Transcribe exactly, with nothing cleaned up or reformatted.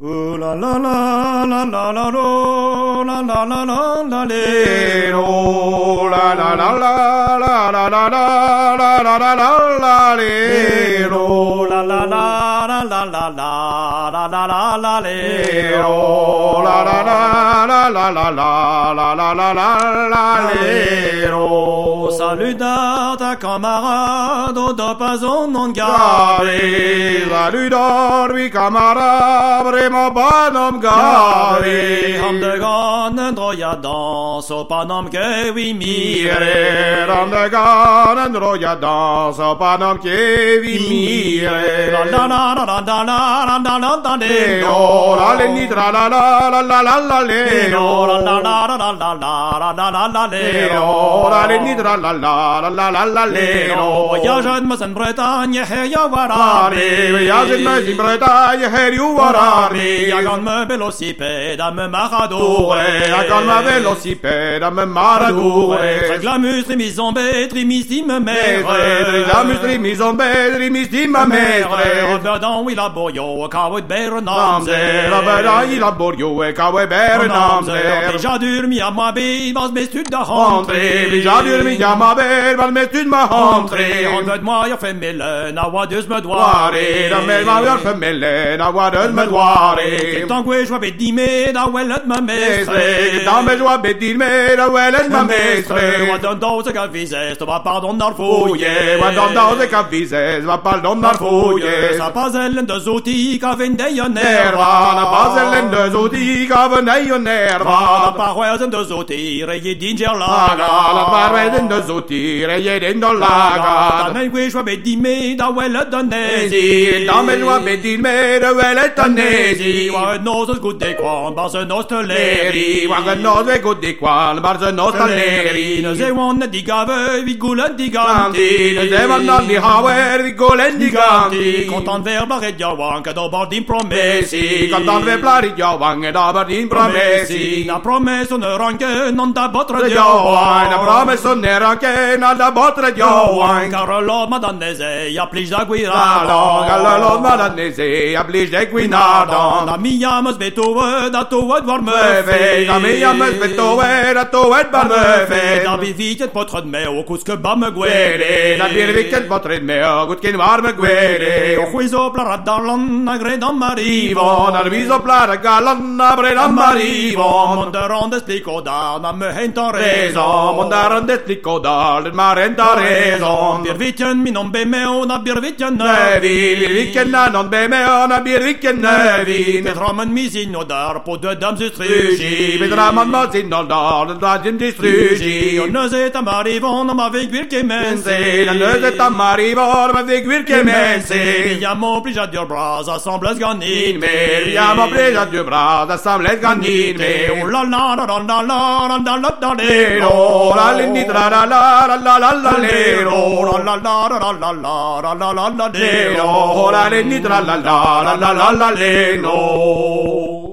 Ooh la la la la la la lo, la la la la la le lo, la la la la la la la la la la la la la le lo, la la la la la la la la la la la le lo, la la la la la la la la la la la la le lo. Salut da ta camarade, au da pas on non gare. Salut da lui camarade, vraiment bon homme gare. Ham de ganen droya dans, au panom que vi mire. Ham de ganen droya dans, au panom que vi mire. La la la la la la la la la la le lo, la le ni tra la la la la la la le lo, la la la la la la la la la la le lo, la le ni tra la la la la la la le lo. Voyage en Bretagne, hey ya warami. Voyage en Bretagne, hey you warami. Yagan me velocipede à me maradoure. Yagan me velocipede à me maradoure. Reglamus trimis en bête, trimis di me mère. Reglamus trimis en bête, trimis di me mère. Roberdan oui la boyo, kawet bernamze. Roberdan oui la boyo, kawet bernamze. Déjà dormi à ma bille, vas mes stud de rentrée. Déjà dormi à ma bille, vas mes stud de rentrée. On veut moi, y'a fait mille, na wadeus me doire. Na me y'a fait mille, na wadeus me doire. Tant que je vois bedime, na wellet ma mestre. Tant que je vois bedime, na wellet ma mestre. Wadon dose ka vizes, to va pardon dar fouille. Wadon dose ka vizes, va pardon dar fouille. Sa pas ellen de zoti ka vendeia nerva. Na pas ellen de zoti ka vendeia nerva. Na paroisen de zoti, reye dinger laga. Na paroisen de zoti, reye dinger laga. Ta men que je vois bedime, na wellet de nezi. Ta men vois bedime, na wellet de nezi. Wa nozes goed de kwan, bar ze nosteleri. Wa nozes goed de kwan, bar ze nosteleri. Ne ze wan di gave, vi gulen di ganti. Ne ze wan di haver, vi gulen di ganti. Contant ver blaret jawan, que dobar din promessi. Contant ver blaret jawan, que dobar din promessi. Na promesso ne ranke, non da botre jawan. Na promesso ne ranke, non da botre jawan. Carlo madanese, ja plis da guirada. Carlo madanese, ja plis da guinada. Na mi james betove, da toet war me fe. Na mi james betove, da toet war me fe. Na bi vitet potre me, o kuske ba me guere. Na bi vitet potre me, o kuske war me guere. O huizo plara dalan, na gredam marivo. Na viso plara galan, na gredam marivo. Monderon des plico da, na me henta rezo. Monderon des plico da, na me henta rezo. Bir vitjen mi non be meo, na bir vitjen nevi. Bir vitjen na non be meo, na bir vitjen nevi. Petraman mi zino dar, po de dam strugi. Petraman ma zino dar, da jim strugi. O ne zet am arrivon, ma veg virke mense. O ne zet am arrivon, ma veg virke mense. Viamo plija dur bras, assembles ganin me. Viamo plija dur bras, assembles ganin me. O la la la la la la la la la le ro. La lindi tra la la la la la la le ro. La la la la la la la la la la le ro. La lindi tra la la la la la la le no.